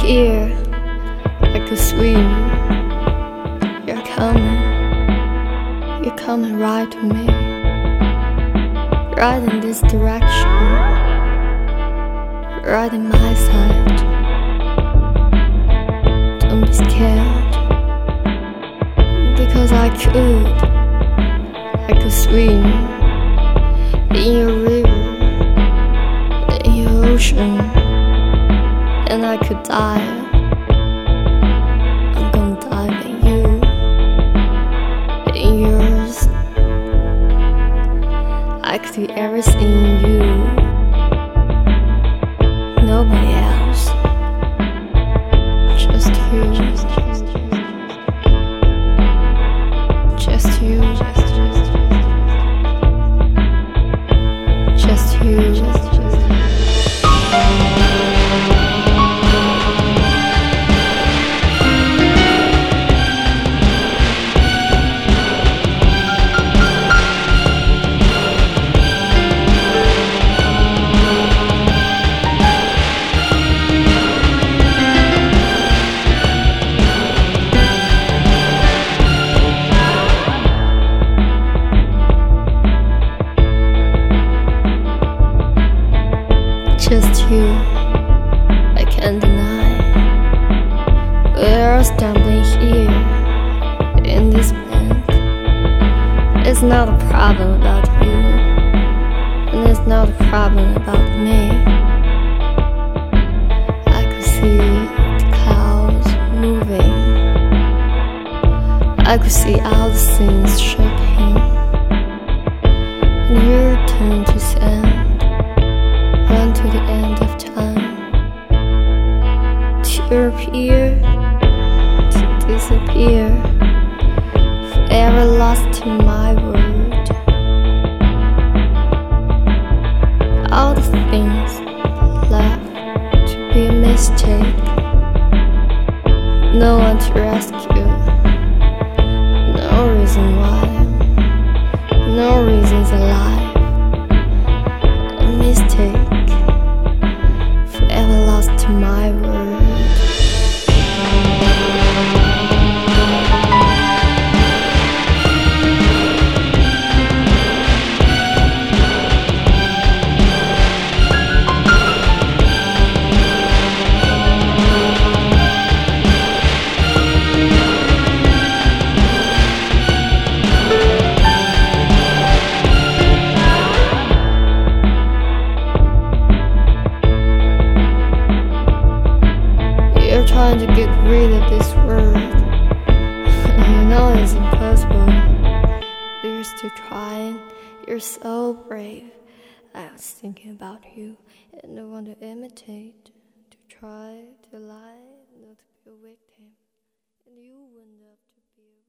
here, I could swim. You're coming right to me, right in this direction, right in my side. Don't be scared, because I could swim in your river, in your ocean, and I could dive. I'm gonna dive in you, in yours. I could do everything in you, nobody else, just you, just you, just you. Just you, I can't deny. We're stumbling here in this blank. It's not a problem about you, and it's not a problem about me. I could see the clouds moving, I could see all the things shaking, and you turn to sand, run to the end of time, to appear, to disappear, forever lost in my world. All the things left to be a mistake, no one to rescue, no reason why, no reasons alive. A mistake, forever lost to my world. Trying to get rid of this world. You know it's impossible. You're still trying. You're so brave. I was thinking about you, and I want to imitate, to try to lie, not to be a victim. And you went up to be a